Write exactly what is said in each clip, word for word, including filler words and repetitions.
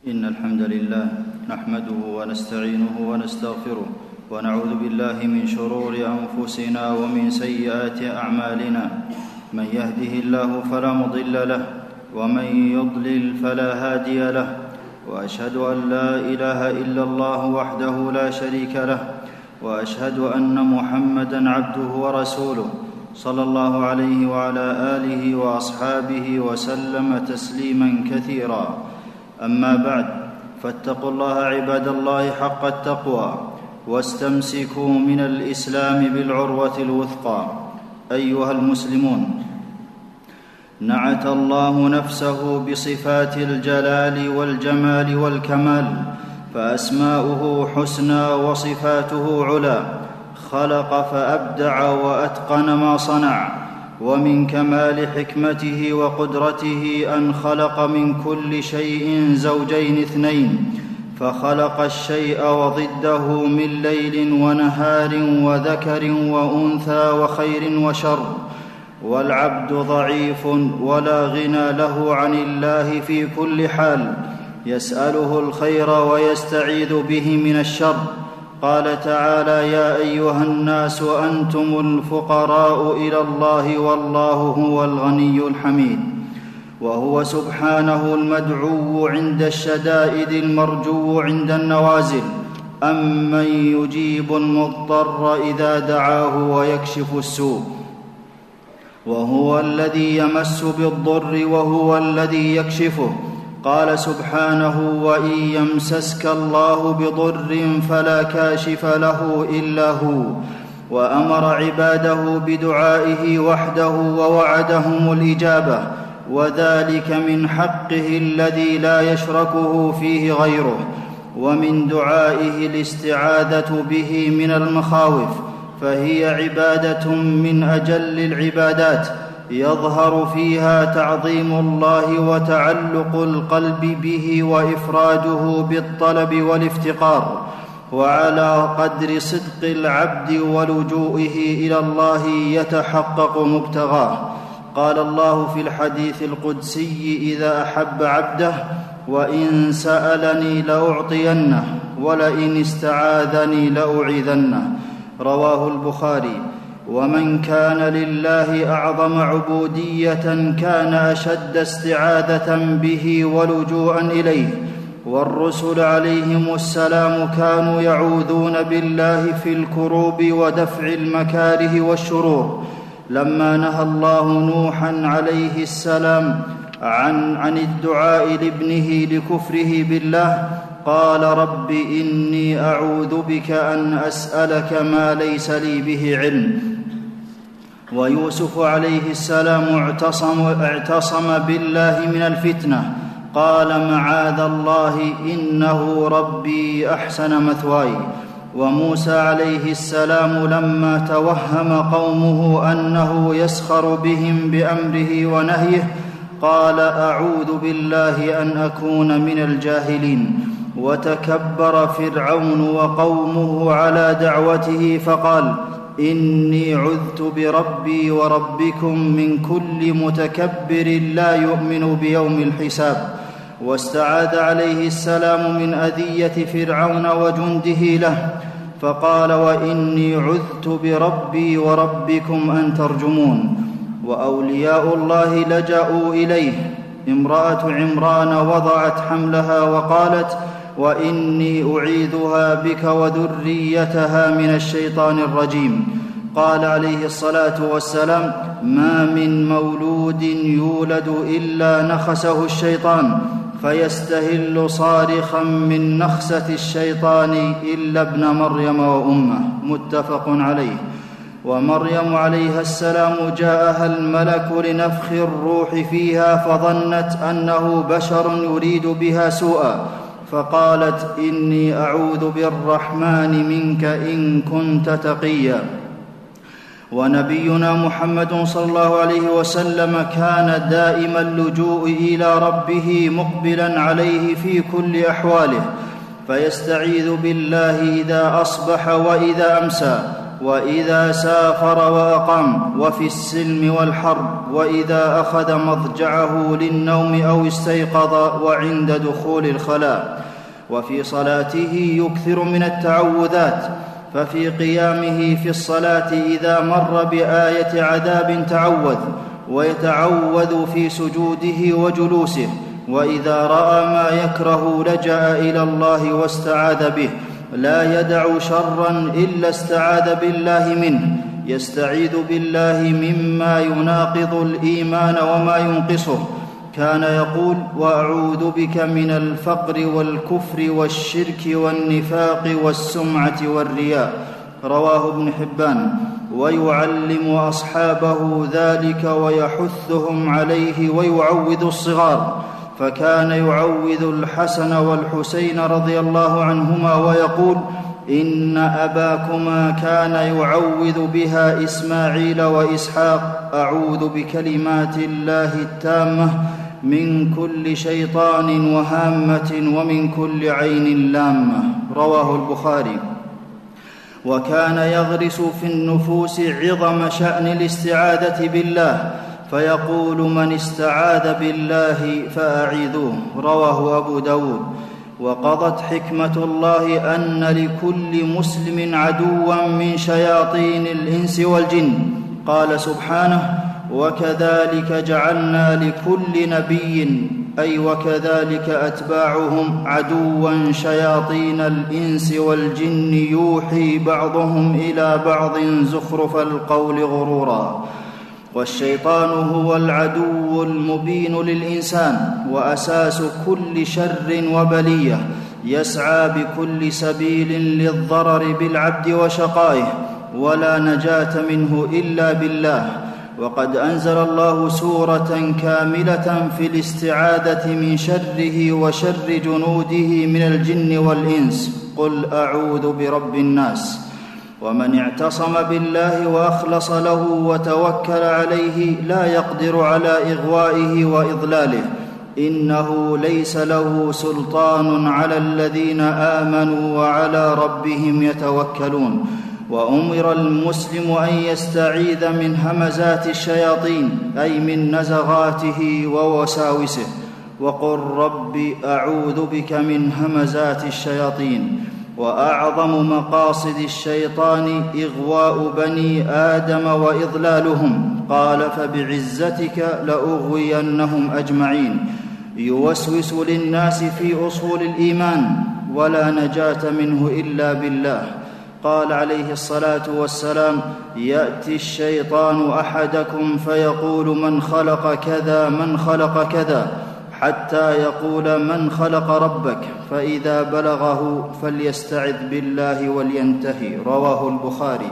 إن الحمد لله نحمده ونستعينه ونستغفره ونعوذ بالله من شرور أنفسنا ومن سيئات أعمالنا. من يهده الله فلا مضل له ومن يضلل فلا هادي له، وأشهد أن لا إله إلا الله وحده لا شريك له، وأشهد أن محمدًا عبده ورسوله صلى الله عليه وعلى آله وأصحابه وسلم تسليمًا كثيرا. أما بعد، فاتقوا الله عباد الله حق التقوى، واستمسكوا من الإسلام بالعروة الوثقى. أيها المسلمون، نعت الله نفسه بصفات الجلال والجمال والكمال، فأسماؤه حسنى وصفاته علا. خلق فأبدع وأتقن ما صنع، ومن كمال حكمته وقدرته أن خلق من كل شيء زوجين اثنين، فخلق الشيء وضده من ليل ونهار وذكر وأنثى وخير وشر. والعبد ضعيف ولا غنى له عن الله في كل حال، يسأله الخير ويستعيذ به من الشر. قال تعالى: يا أيها الناس أنتم الفقراء إلى الله والله هو الغني الحميد. وهو سبحانه المدعو عند الشدائد المرجو عند النوازل. أمن يجيب المضطر إذا دعاه ويكشف السوء، وهو الذي يمس بالضر وهو الذي يكشفه. قال سبحانه: وإن يمسسك الله بضر فلا كاشف له إلا هو. وأمر عباده بدعائه وحده ووعدهم الإجابة، وذلك من حقه الذي لا يشركه فيه غيره. ومن دعائه الاستعاذة به من المخاوف، فهي عبادة من أجل العبادات، يظهر فيها تعظيم الله وتعلق القلب به وإفراده بالطلب والافتقار. وعلى قدر صدق العبد ولجوئه إلى الله يتحقق مبتغاه. قال الله في الحديث القدسي: إذا أحب عبده وإن سألني لأعطينه ولئن استعاذني لأعيذنه. رواه البخاري. ومن كان لله أعظم عبودية كان أشد استعاذة به ولجوءا إليه. والرسل عليهم السلام كانوا يعوذون بالله في الكروب ودفع المكاره والشرور. لما نهى الله نوحا عليه السلام عن, عن الدعاء لابنه لكفره بالله، قال: رب إني أعوذ بك أن أسألك ما ليس لي به علم. ويوسف عليه السلام اعتصم, اعتصم بالله من الفتنة، قال: معاذ الله إنه ربي أحسن مثواي. وموسى عليه السلام لما توهم قومه أنه يسخر بهم بأمره ونهيه، قال: أعوذ بالله أن أكون من الجاهلين. وتكبر فرعون وقومه على دعوته فقال: إني عذت بربي وربكم من كل متكبر لا يؤمن بيوم الحساب. واستعاذ عليه السلام من أذية فرعون وجنده له، فقال: وإني عذت بربي وربكم أن ترجمون. وأولياء الله لجأوا إليه. امرأة عمران وضعت حملها وقالت: وإني أعيذها بك وذريتها من الشيطان الرجيم. قال عليه الصلاة والسلام: ما من مولود يولد إلا نخسه الشيطان، فيستهل صارخا من نخسة الشيطان إلا ابن مريم وأمه. متفق عليه. ومريم عليها السلام جاءها الملك لنفخ الروح فيها، فظنت أنه بشر يريد بها سوءا، فقالت: إني أعوذ بالرحمن منك إن كنت تقيا. ونبينا محمد صلى الله عليه وسلم كان دائم اللجوء إلى ربه مقبلا عليه في كل أحواله، فيستعيذ بالله إذا أصبح وإذا أمسى. وإذا سافر وأقام، وفي السلم والحرب، وإذا أخذ مضجعه للنوم أو استيقظ، وعند دخول الخلاء. وفي صلاته يكثر من التعوذات، ففي قيامه في الصلاة إذا مر بآية عذاب تعوذ، ويتعوذ في سجوده وجلوسه، وإذا رأى ما يكره لجأ إلى الله واستعاذ به، لا يدع شرا إلا استعاذ بالله منه، يستعيذ بالله مما يناقض الإيمان وما ينقصه. كان يقول: وأعوذ بك من الفقر والكفر والشرك والنفاق والسمعة والرياء. رواه ابن حبان. ويعلم أصحابه ذلك ويحثهم عليه، ويعوذ الصغار، فكان يعوذ الحسن والحسين رضي الله عنهما ويقول: إن أباكما كان يعوذ بها إسماعيل وإسحاق: أعوذ بكلمات الله التامة من كل شيطان وهامة ومن كل عين لامة. رواه البخاري. وكان يغرس في النفوس عظم شأن الاستعاذة بالله، فيقول: من استعاذ بالله فأعيذوه. رواه أبو داود. وقضت حكمة الله أن لكل مسلم عدوا من شياطين الإنس والجن. قال سبحانه: وكذلك جعلنا لكل نبي، أي وكذلك أتباعهم، عدوا شياطين الإنس والجن يوحي بعضهم إلى بعض زخرف القول غرورا. والشيطان هو العدو المبين للإنسان، وأساس كل شر وبلية، يسعى بكل سبيل للضرر بالعبد وشقائه، ولا نجاة منه إلا بالله. وقد أنزل الله سورة كاملة في الاستعاذة من شره وشر جنوده من الجن والإنس: قل أعوذ برب الناس. ومن اعتصم بالله وأخلص له وتوكل عليه لا يقدر على إغوائه وإضلاله، إنه ليس له سلطان على الذين آمنوا وعلى ربهم يتوكلون. وأمر المسلم أن يستعيذ من همزات الشياطين، أي من نزغاته ووساوسه، وقل رب أعوذ بك من همزات الشياطين. وأعظم مقاصد الشيطان إغواء بني آدم وإضلالهم. قال: فبعزتك لأغوينهم أجمعين. يوسوس للناس في أصول الإيمان، ولا نجاة منه إلا بالله. قال عليه الصلاة والسلام: يأتي الشيطان أحدكم فيقول: من خلق كذا من خلق كذا، حتى يقول: من خلق ربك؟ فإذا بلغه فليستعذ بالله ولينتهي. رواه البخاري.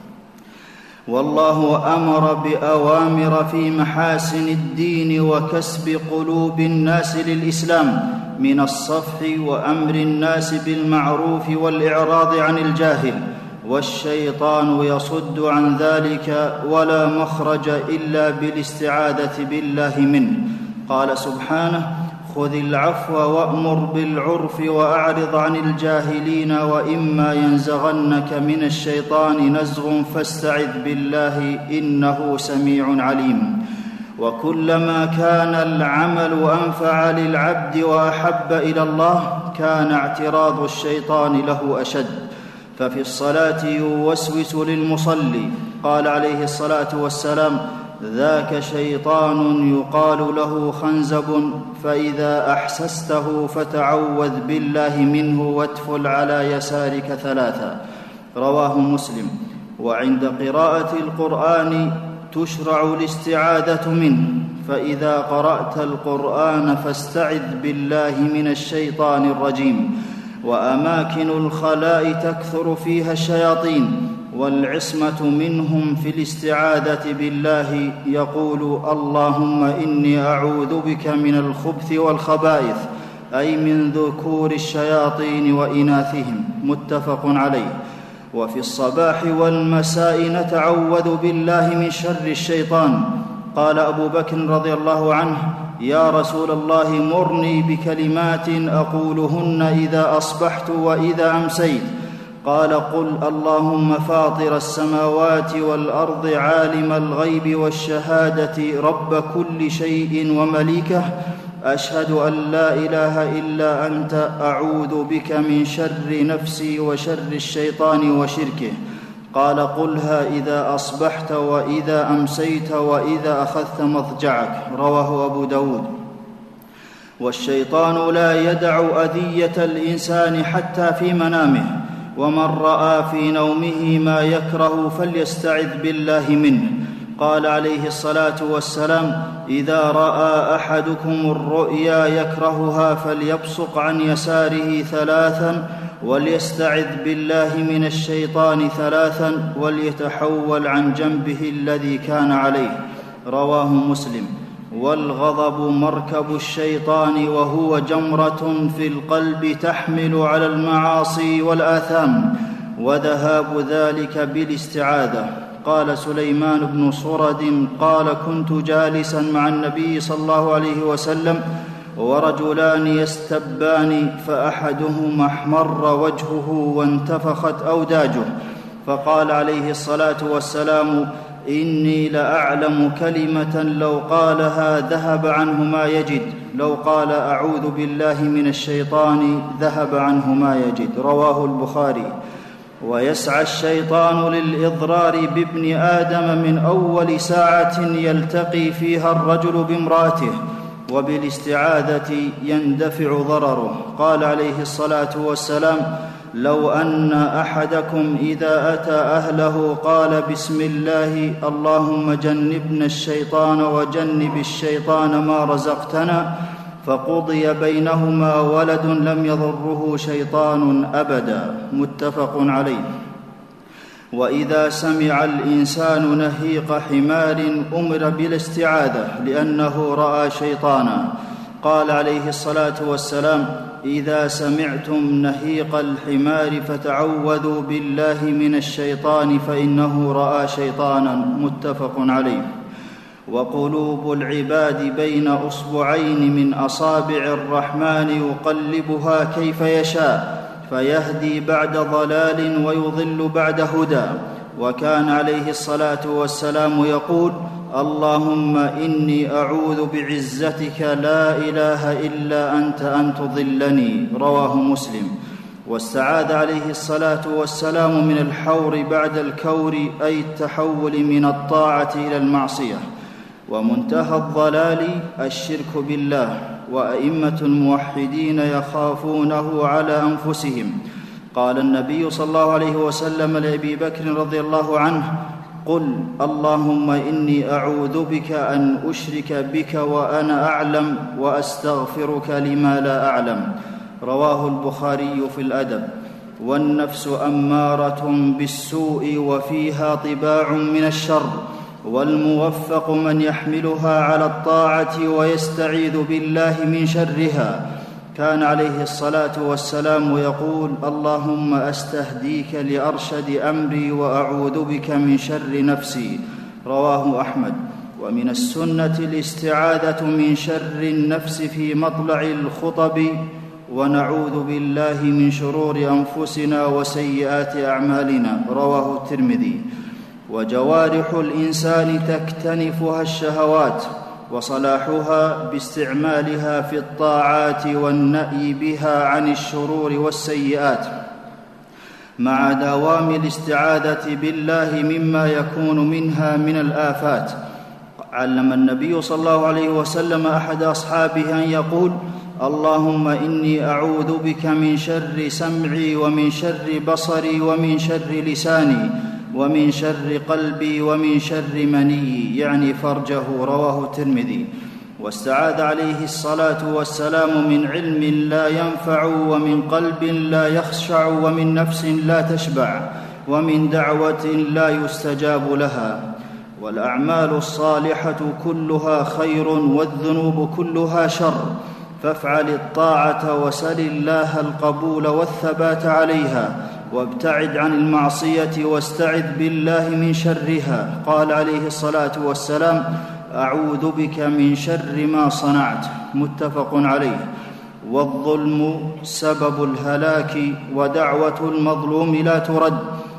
والله أمر بأوامر في محاسن الدين وكسب قلوب الناس للإسلام، من الصفح وأمر الناس بالمعروف والإعراض عن الجاهل، والشيطان يصد عن ذلك، ولا مخرج إلا بالاستعاذة بالله منه. قال سبحانه: خذ العفو وأمر بالعرف وأعرض عن الجاهلين، وإما ينزغنك من الشيطان نزغ فاستعذ بالله إنه سميع عليم. وكلما كان العمل أنفع للعبد وأحب إلى الله كان اعتراض الشيطان له أشد. ففي الصلاة يوسوس للمصلي. قال عليه الصلاة والسلام: ذاك شيطان يقال له خنزب، فإذا أحسسته فتعوذ بالله منه وادفل على يسارك ثلاثا. رواه مسلم. وعند قراءة القرآن تشرع الاستعاذة منه، فإذا قرأت القرآن فاستعذ بالله من الشيطان الرجيم. وأماكن الخلاء تكثر فيها الشياطين، والعصمة منهم في الاستعاذة بالله يقول: اللهم إني أعوذ بك من الخبث والخبائث، أي من ذكور الشياطين وإناثهم. متفق عليه. وفي الصباح والمساء نتعوذ بالله من شر الشيطان. قال أبو بكر رضي الله عنه: يا رسول الله مرني بكلمات أقولهن إذا أصبحت وإذا أمسيت. قال: قل اللهم فاطر السماوات والأرض عالم الغيب والشهادة رب كل شيء ومليكه، أشهد أن لا إله إلا أنت، أعوذ بك من شر نفسي وشر الشيطان وشركه. قال: قلها إذا أصبحت وإذا أمسيت وإذا أخذت مضجعك. رواه أبو داود. والشيطان لا يدع أذية الإنسان حتى في منامه، ومن رأى في نومه ما يكره فليستعذ بالله منه. قال عليه الصلاة والسلام: إذا رأى أحدكم الرؤيا يكرهها فليبصق عن يساره ثلاثا، وليستعذ بالله من الشيطان ثلاثا، وليتحول عن جنبه الذي كان عليه. رواه مسلم. والغضب مركب الشيطان، وهو جمرة في القلب تحمل على المعاصي والآثام، وذهاب ذلك بالاستعاذة. قال سليمان بن صرد قال: كنت جالسا مع النبي صلى الله عليه وسلم ورجلان يستبان، فأحدهما احمر وجهه وانتفخت أوداجه، فقال عليه الصلاة والسلام: إني لأعلم كلمة لو قالها ذهب عنه ما يجد، لو قال أعوذ بالله من الشيطان ذهب عنه ما يجد. رواه البخاري. ويسعى الشيطان للإضرار بابن آدم من أول ساعة يلتقي فيها الرجل بامرأته، وبالاستعاذة يندفع ضرره. قال عليه الصلاة والسلام: لو أن أحدكم إذا أتى أهله قال: بسم الله اللهم جنبنا الشيطان وجنب الشيطان ما رزقتنا، فقضي بينهما ولد لم يضره شيطان أبدا. متفق عليه. وإذا سمع الإنسان نهيق حمار أمر بالاستعاذة لأنه رأى شيطانا. قال عليه الصلاة والسلام: إذا سمعتم نهيق الحمار فتعوذوا بالله من الشيطان فإنه رأى شيطانا. متفق عليه. وقلوب العباد بين أصبعين من أصابع الرحمن يقلبها كيف يشاء، فيهدي بعد ضلال ويضل بعد هدى. وكان عليه الصلاة والسلام يقول: اللهم إني أعوذ بعزتك لا إله إلا أنت أن تضلني. رواه مسلم. واستعاذ عليه الصلاة والسلام من الحور بعد الكور، أي التحول من الطاعة إلى المعصية. ومنتهى الضلال الشرك بالله، وأئمة الموحدين يخافونه على أنفسهم. قال النبي صلى الله عليه وسلم لأبي بكر رضي الله عنه: قل اللهم إني أعوذ بك أن أشرك بك وأنا أعلم، وأستغفرك لما لا أعلم. رواه البخاري في الأدب. والنفس أمارة بالسوء وفيها طباع من الشر، والموفق من يحملها على الطاعة ويستعيذ بالله من شرها. كان عليه الصلاة والسلام يقول: اللهم أستهديك لأرشد أمري وأعوذ بك من شر نفسي. رواه أحمد. ومن السنة الاستعاذة من شر النفس في مطلع الخطب، ونعوذ بالله من شرور أنفسنا وسيئات أعمالنا. رواه الترمذي. وجوارح الإنسان تكتنفها الشهوات، وصلاحها باستعمالها في الطاعات والنأي بها عن الشرور والسيئات، مع دوام الاستعاذة بالله مما يكون منها من الآفات. علم النبي صلى الله عليه وسلم أحد أصحابه أن يقول: اللهم إني أعوذ بك من شر سمعي ومن شر بصري ومن شر لساني ومن شر قلبي ومن شر مني، يعني فرجه. رواه الترمذي. واستعاذ عليه الصلاة والسلام من علم لا ينفع، ومن قلب لا يخشع، ومن نفس لا تشبع، ومن دعوة لا يستجاب لها. والأعمال الصالحة كلها خير، والذنوب كلها شر، فافعل الطاعة وسل الله القبول والثبات عليها، وابتعد عن المعصية واستعذ بالله من شرها. قال عليه الصلاة والسلام: أعوذ بك من شر ما صنعت. متفق عليه. والظلم سبب الهلاك ودعوة المظلوم لا ترد.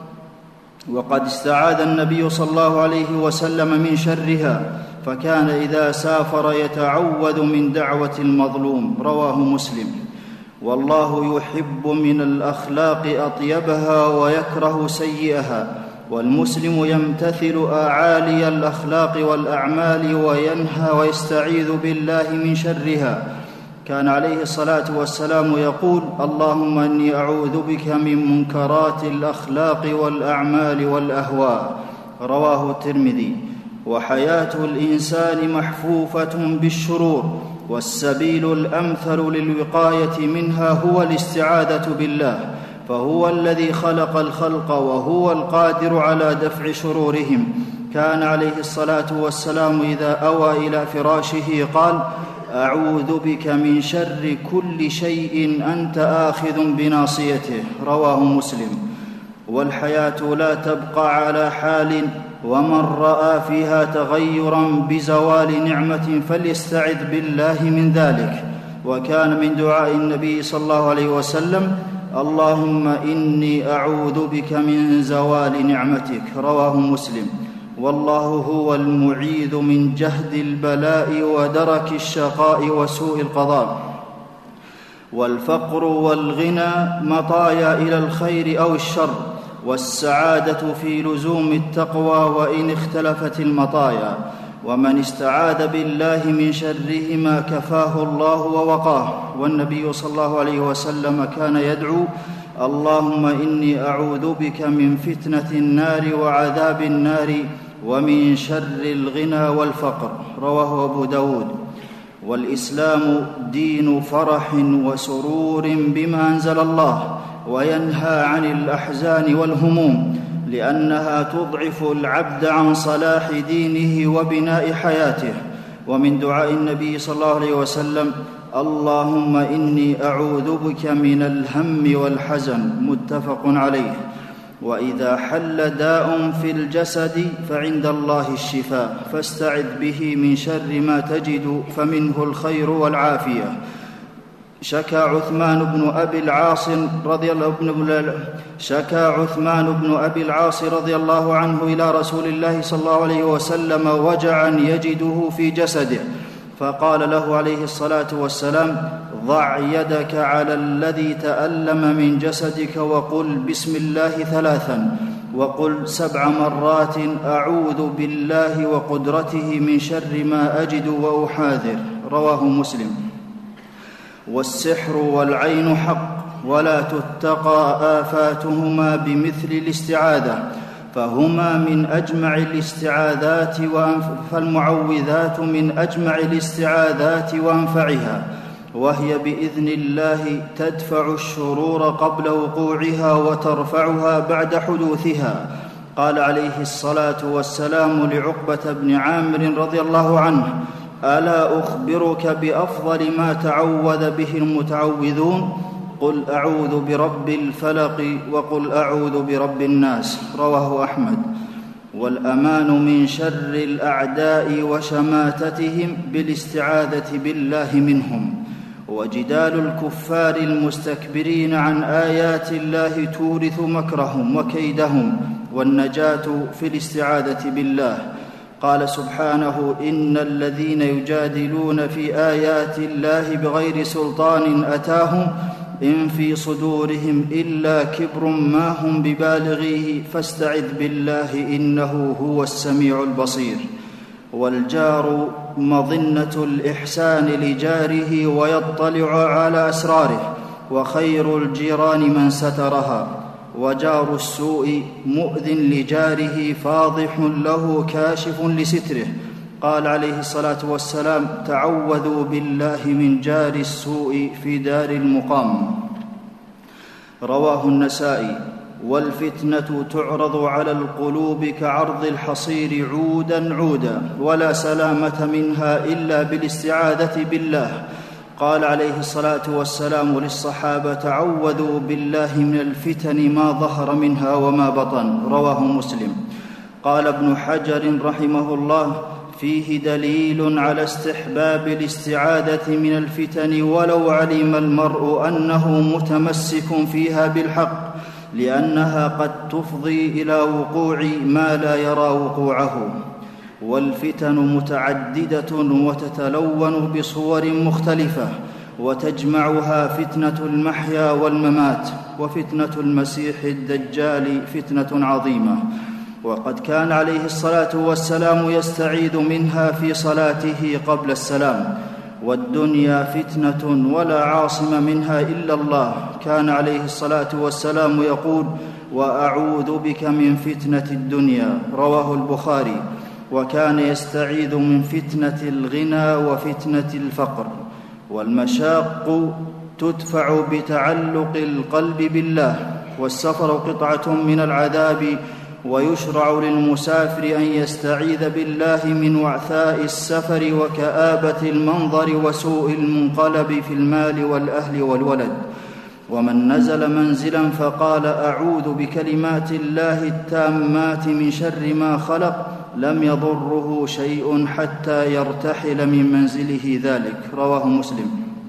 وقد استعاذ النبي صلى الله عليه وسلم من شرها، فكان إذا سافر يتعوذ من دعوة المظلوم. رواه مسلم. والله يحب من الأخلاق أطيبها ويكره سيئها، والمسلم يمتثل أعالي الأخلاق والأعمال وينهى ويستعيذ بالله من شرها. كان عليه الصلاة والسلام يقول: اللهم إني أعوذ بك من منكرات الأخلاق والأعمال والأهواء. رواه الترمذي. وحياة الإنسان محفوفة بالشرور، والسبيل الأمثل للوقاية منها هو الاستعاذة بالله، فهو الذي خلق الخلق وهو القادر على دفع شرورهم. كان عليه الصلاة والسلام إذا أوى إلى فراشه قال: أعوذ بك من شر كل شيء أنت آخذ بناصيته. رواه مسلم. والحياة لا تبقى على حال، ومن رأى فيها تغيرا بزوال نعمة فليستعذ بالله من ذلك. وكان من دعاء النبي صلى الله عليه وسلم: اللهم إني أعوذ بك من زوال نعمتك. رواه مسلم. والله هو المعيذ من جهد البلاء ودرك الشقاء وسوء القضاء. والفقر والغنى مطايا إلى الخير أو الشر، والسعادة في لزوم التقوى وإن اختلفت المطايا. ومن استعاذ بالله من شرهما كفاه الله ووقاه. والنبي صلى الله عليه وسلم كان يدعو: اللهم إني أعوذ بك من فتنة النار وعذاب النار ومن شر الغنى والفقر. رواه أبو داود. والإسلام دين فرح وسرور بما أنزل الله، وينهى عن الأحزان والهموم، لأنها تضعف العبد عن صلاح دينه وبناء حياته. ومن دعاء النبي صلى الله عليه وسلم: اللهم إني أعوذ بك من الهم والحزن. متفق عليه. وإذا حل داء في الجسد فعند الله الشفاء، فاستعذ به من شر ما تجد فمنه الخير والعافية. شكى عثمان بن أبي العاص رضي الله عنه شكى عثمان بن أبي العاص رضي الله عنه إلى رسول الله صلى الله عليه وسلم وجعا يجده في جسده، فقال له عليه الصلاة والسلام: ضع يدك على الذي تألم من جسدك وقل بسم الله ثلاثا، وقل سبع مرات أعوذ بالله وقدرته من شر ما أجد وأحاذر. رواه مسلم. والسحر والعين حق، ولا تتقى آفاتهما بمثل الاستعاذة، فهما من أجمع الاستعاذات، فالمعوذات من أجمع الاستعاذات وأنفعها، وهي بإذن الله تدفع الشرور قبل وقوعها وترفعها بعد حدوثها. قال عليه الصلاة والسلام لعقبة بن عامر رضي الله عنه: ألا أخبرك بأفضل ما تعوذ به المتعوذون؟ قل أعوذ برب الفلق وقل أعوذ برب الناس. رواه أحمد. والأمان من شر الأعداء وشماتتهم بالاستعاذة بالله منهم. وجدال الكفار المستكبرين عن آيات الله تورث مكرهم وكيدهم، والنجاة في الاستعاذة بالله. قال سبحانه: إن الذين يجادلون في آيات الله بغير سلطان أتاهم إن في صدورهم إلا كبر ما هم ببالغيه فاستعذ بالله إنه هو السميع البصير. والجار مظنة الإحسان لجاره ويطلع على أسراره، وخير الجيران من سترها. وجار السوء مؤذن لجاره فاضح له كاشف لستره. قال عليه الصلاة والسلام: تعوذوا بالله من جار السوء في دار المقام. رواه النسائي. والفتنة تعرض على القلوب كعرض الحصير عودا عودا، ولا سلامة منها إلا بالاستعاذة بالله. قال عليه الصلاة والسلام للصحابة: تعوذوا بالله من الفتن ما ظهر منها وما بطن. رواه مسلم. قال ابن حجر رحمه الله: فيه دليل على استحباب الاستعاذة من الفتن ولو علم المرء أنه متمسك فيها بالحق، لأنها قد تفضي إلى وقوع ما لا يرى وقوعه. والفتن متعددة وتتلون بصور مختلفة، وتجمعها فتنة المحيا والممات، وفتنة المسيح الدجال فتنة عظيمة، وقد كان عليه الصلاة والسلام يستعيذ منها في صلاته قبل السلام. والدنيا فتنة ولا عاصم منها إلا الله، كان عليه الصلاة والسلام يقول: وأعوذ بك من فتنة الدنيا، رواه البخاري. وكان يستعيذ من فتنة الغنى وفتنة الفقر. والمشاق تدفع بتعلق القلب بالله، والسفر قطعة من العذاب، ويشرع للمسافر أن يستعيذ بالله من وعثاء السفر وكآبة المنظر وسوء المنقلب في المال والأهل والولد. ومن نزل منزلا فقال: أعوذ بكلمات الله التامات من شر ما خلق، لم يضره شيء حتى يرتحل من منزله ذلك، رواه مسلم.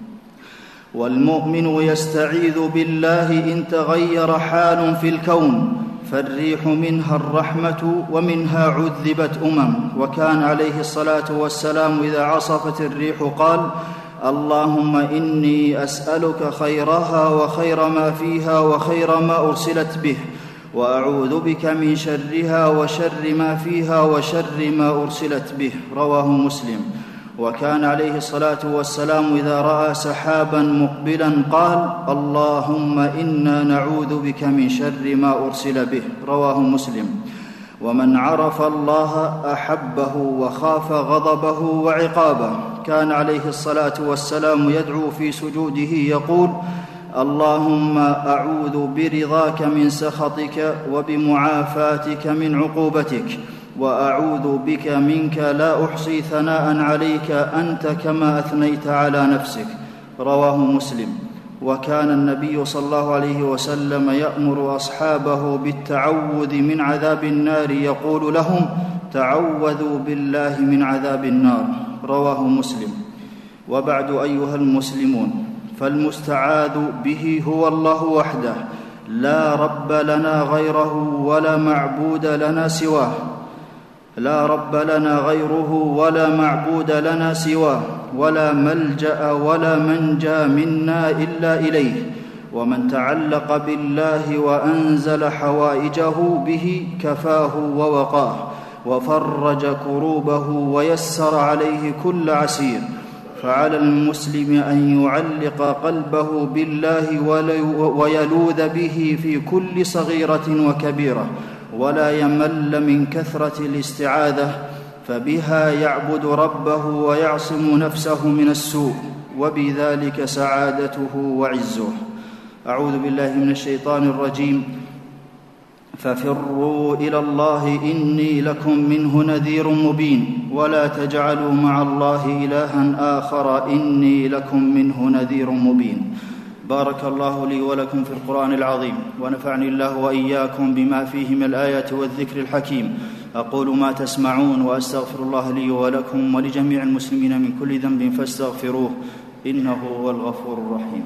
والمؤمن يستعيذ بالله إن تغير حال في الكون، فالريح منها الرحمة ومنها عذبت أمم. وكان عليه الصلاة والسلام إذا عصفت الريح قال: اللهم إني أسألك خيرها وخير ما فيها وخير ما أرسلت به، وأعوذ بك من شرها وشر ما فيها وشر ما أرسلت به، رواه مسلم. وكان عليه الصلاة والسلام إذا رأى سحابا مقبلا قال: اللهم إنا نعوذ بك من شر ما أرسل به، رواه مسلم. ومن عرف الله أحبه وخاف غضبه وعقابه. كان عليه الصلاة والسلام يدعو في سجوده يقول: اللهم أعوذ برضاك من سخطك وبمعافاتك من عقوبتك، وأعوذ بك منك لا أحصي ثناء عليك أنت كما أثنيت على نفسك، رواه مسلم. وكان النبي صلى الله عليه وسلم يأمر أصحابه بالتعوذ من عذاب النار، يقول لهم: تعوذوا بالله من عذاب النار، رواه مسلم. وبعد أيها المسلمون، فالمستعاذ به هو الله وحده، لا رب لنا غيره ولا معبود لنا سواه لا رب لنا غيره ولا معبود لنا سواه، ولا ملجأ ولا منجى منا إلا إليه. ومن تعلق بالله وأنزل حوائجه به كفاه ووقاه، وفرج كروبه ويسر عليه كل عسير. فعلى المسلم أن يعلق قلبه بالله ويلوذ به في كل صغيرة وكبيرة، ولا يمل من كثرة الاستعاذة، فبها يعبد ربه ويعصم نفسه من السوء، وبذلك سعادته وعزه. أعوذ بالله من الشيطان الرجيم. ففروا إلى الله إني لكم منه نذير مبين، ولا تجعلوا مع الله إلها آخر إني لكم منه نذير مبين. بارك الله لي ولكم في القرآن العظيم، ونفعني الله وإياكم بما فيه من الآيات والذكر الحكيم. أقول ما تسمعون، وأستغفر الله لي ولكم ولجميع المسلمين من كل ذنب فاستغفروه، إنه هو الغفور الرحيم.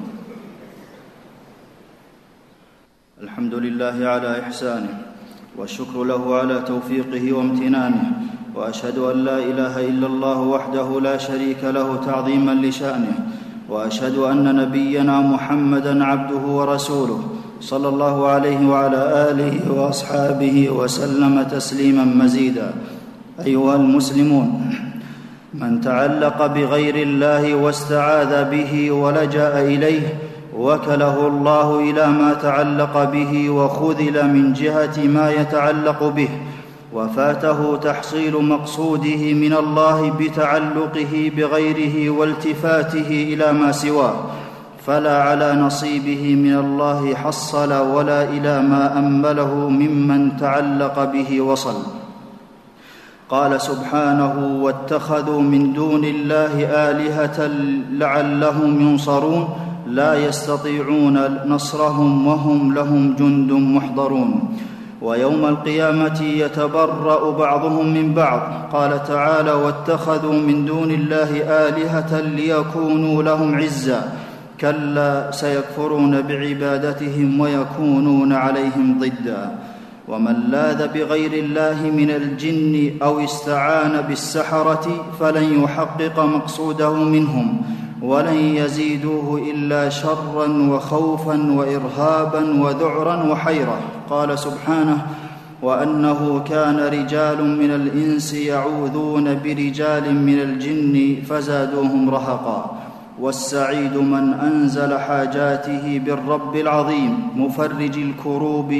الحمد لله على إحسانه، والشكر له على توفيقه وامتنانه، وأشهد أن لا إله إلا الله وحده لا شريك له تعظيما لشأنه، وأشهد أن نبينا محمدًا عبده ورسوله صلى الله عليه وعلى آله وأصحابه وسلم تسليما مزيدا. أيها المسلمون، من تعلق بغير الله واستعاذ به ولجأ إليه وكله الله إلى ما تعلق به وخذل من جهة ما يتعلق به، وفاته تحصيل مقصوده من الله بتعلقه بغيره والتفاته إلى ما سواه، فلا على نصيبه من الله حصل ولا إلى ما أمله ممن تعلق به وصل. قال سبحانه: واتخذوا من دون الله آلهة لعلهم ينصرون لا يستطيعون نصرهم وهم لهم جند محضرون. ويوم القيامة يتبرأ بعضهم من بعض. قال تعالى: واتخذوا من دون الله آلهة ليكونوا لهم عزا كلا سيكفرون بعبادتهم ويكونون عليهم ضدا. ومن لاذ بغير الله من الجن أو استعان بالسحرة فلن يحقق مقصوده منهم ولن يزيدوه إلا شرا وخوفا وإرهابا وذعرا وحيرة. قال سبحانه: وأنه كان رجال من الإنس يعوذون برجال من الجن فزادوهم رهقا. والسعيد من أنزل حاجاته بالرب العظيم مفرج الكروب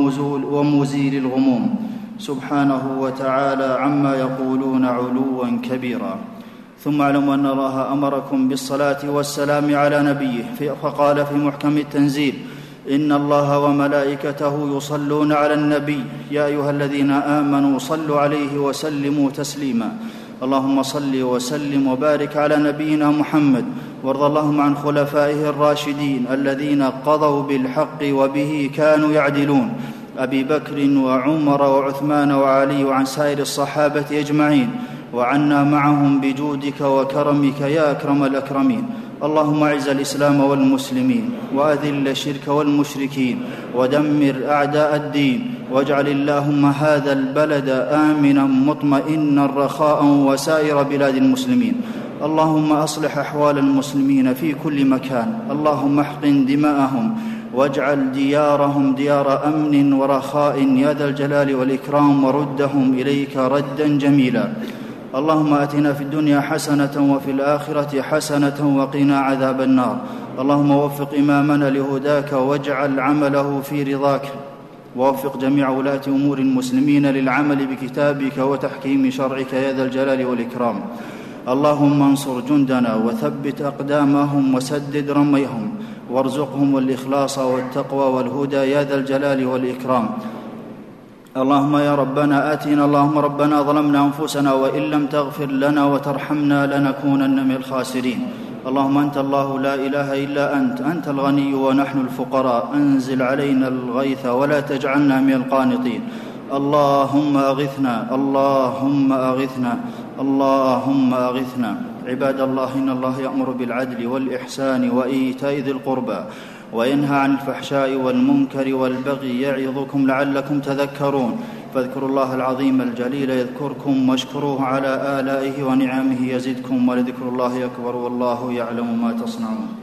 ومزيل الغموم سبحانه وتعالى عما يقولون علوا كبيرا. ثم اعلموا أن الله أمركم بالصلاة والسلام على نبيه، فقال في محكم التنزيل: إن الله وملائكته يصلون على النبي يا أيها الذين آمنوا صلوا عليه وسلموا تسليما. اللهم صل وسلم وبارك على نبينا محمد، وارض اللهم عن خلفائه الراشدين الذين قضوا بالحق وبه كانوا يعدلون، أبي بكر وعمر وعثمان وعلي، وعن سائر الصحابة أجمعين، وعنا معهم بجودك وكرمك يا أكرم الأكرمين. اللهم اعز الإسلام والمسلمين، وأذل الشرك والمشركين، ودمر أعداء الدين، واجعل اللهم هذا البلد آمنا مطمئنا رخاء وسائر بلاد المسلمين. اللهم أصلح أحوال المسلمين في كل مكان، اللهم احقن دماءهم واجعل ديارهم ديار أمن ورخاء يا ذا الجلال والإكرام، وردهم إليك ردا جميلا. اللهم آتنا في الدنيا حسنة وفي الآخرة حسنة وقنا عذاب النار. اللهم وفق إمامنا لهداك واجعل عمله في رضاك، ووفق جميع ولاة أمور المسلمين للعمل بكتابك وتحكيم شرعك يا ذا الجلال والإكرام. اللهم انصر جندنا وثبت أقدامهم وسدد رميهم، وارزقهم الإخلاص والتقوى والهدى يا ذا الجلال والإكرام. اللهم يا ربنا آتنا اللهم ربنا ظلمنا أنفسنا وإن لم تغفر لنا وترحمنا لنكونن من الخاسرين. اللهم أنت الله لا إله إلا أنت، أنت الغني ونحن الفقراء، أنزل علينا الغيث ولا تجعلنا من القانطين. اللهم أغثنا اللهم أغثنا اللهم أغثنا. عباد الله، إن الله يأمر بالعدل والإحسان وإيتاء ذي القربى وينهى عن الفحشاء والمنكر والبغي يعظكم لعلكم تذكرون. فاذكروا الله العظيم الجليل يذكركم، واشكروه على آلائه ونعمه يزدكم، ولذكر الله أكبر والله يعلم ما تصنعون.